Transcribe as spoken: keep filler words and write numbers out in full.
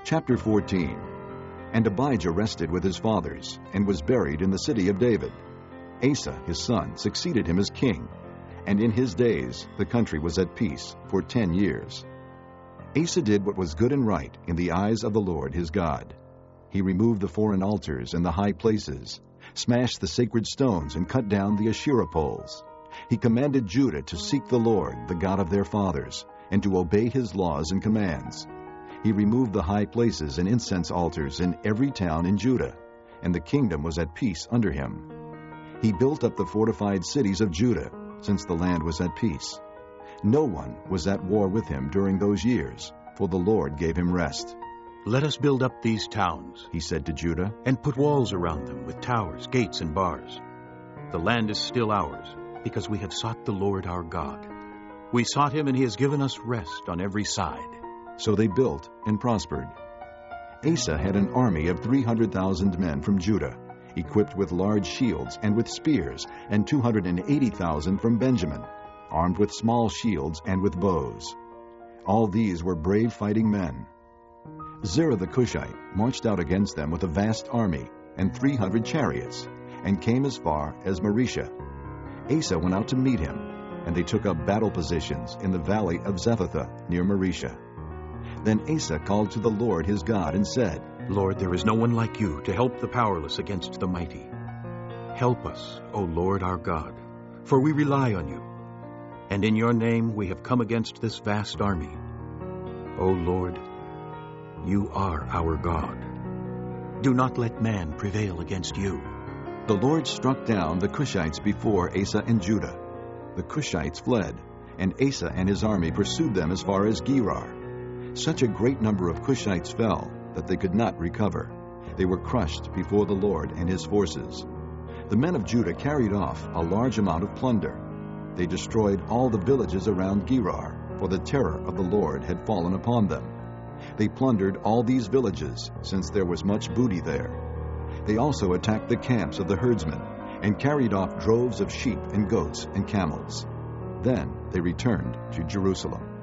Chapter fourteen. And Abijah rested with his fathers, and was buried in the city of David. Asa his son succeeded him as king, and in his days the country was at peace for ten years. Asa did what was good and right in the eyes of the Lord his God. He removed the foreign altars and the high places, smashed the sacred stones, and cut down the Asherah poles. He commanded Judah to seek the Lord, the God of their fathers, and to obey his laws and commands. He removed the high places and incense altars in every town in Judah, and the kingdom was at peace under him. He built up the fortified cities of Judah, since the land was at peace. No one was at war with him during those years, for the Lord gave him rest. "Let us build up these towns," he said to Judah, "and put walls around them with towers, gates, and bars. The land is still ours, because we have sought the Lord our God. We sought him, and he has given us rest on every side." So they built and prospered. Asa had an army of three hundred thousand men from Judah, equipped with large shields and with spears, and two hundred eighty thousand from Benjamin, armed with small shields and with bows. All these were brave fighting men. Zerah the Cushite marched out against them with a vast army and three hundred chariots, and came as far as Mareshah. Asa went out to meet him, and they took up battle positions in the valley of Zephathah near Mareshah. Then Asa called to the Lord his God and said, "Lord, there is no one like you to help the powerless against the mighty. Help us, O Lord our God, for we rely on you. And in your name we have come against this vast army. O Lord, you are our God. Do not let man prevail against you." The Lord struck down the Cushites before Asa and Judah. The Cushites fled, and Asa and his army pursued them as far as Gerar. Such a great number of Cushites fell that they could not recover. They were crushed before the Lord and his forces. The men of Judah carried off a large amount of plunder. They destroyed all the villages around Gerar, for the terror of the Lord had fallen upon them. They plundered all these villages, since there was much booty there. They also attacked the camps of the herdsmen, and carried off droves of sheep and goats and camels. Then they returned to Jerusalem.